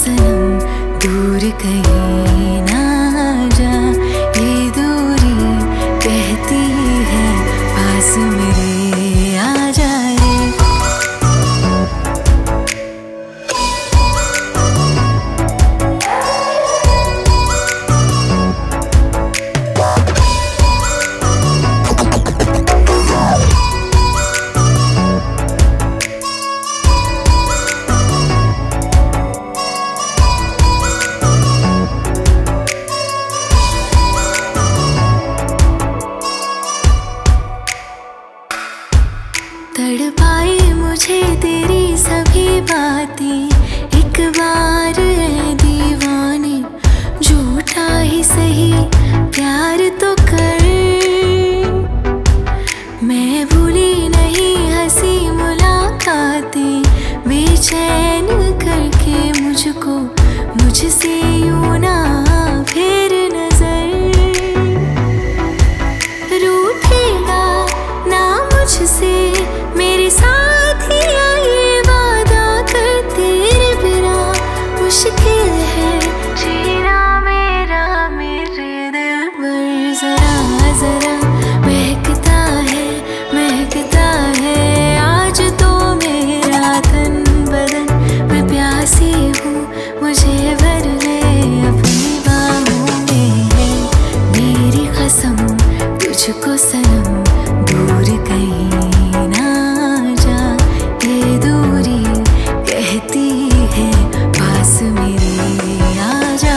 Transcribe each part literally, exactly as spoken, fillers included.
सनम दूर कहीं ना जा। ये दूरी कहती है पास मेरे आ जा रे। तड़पाए मुझे तेरी सभी बातें, एक बार ऐ दीवाने झूठा ही सही प्यार तो कर। मैं भूली नहीं हंसी मुलाकातें, बेचैन करके मुझको मुझसे यूं ना फेर नजर। रूठेगा ना मुझसे मेरे साथिया, ये वादा कर तेरे बिना मुश्किल है जीना मेरा मेरे दिल पर। जरा जरा महकता है महकता है आज तो मेरा तन बदन। मैं प्यासी हूँ मुझे भर ले अपनी बाहों में है मेरी कसम तुझको सनम दूर कहीं ना जा। ये दूरी कहती है पास मेरे आ जा।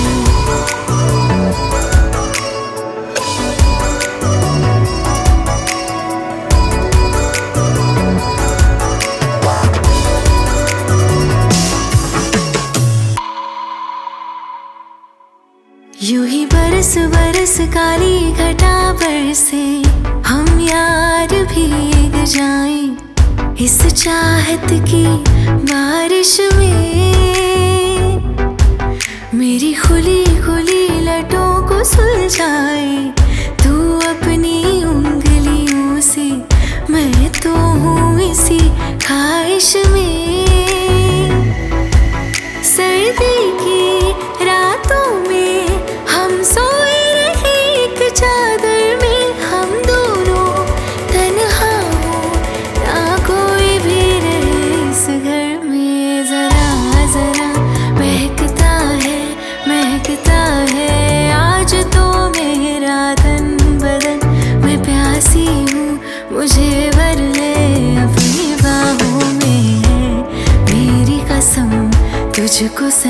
यूं ही बरस बरस काली घटा बरसे, हम यार भीग जाएं इस चाहत की बारिश में। मेरी खुली खुली लटों को सुलझाए तू अपनी उंगलियों से, मैं तो हूँ इसी ख्वाहिश में। सर्दी की रातों में हम सोए रहे एक चादर में, हम दोनों तन्हा हो ना कोई भी रहे इस घर में। जरा जरा महकता है महकता है आज तो मेरा तन बदन। मैं प्यासी हूँ मुझे भर ले अपनी बाहों में है मेरी कसम तुझको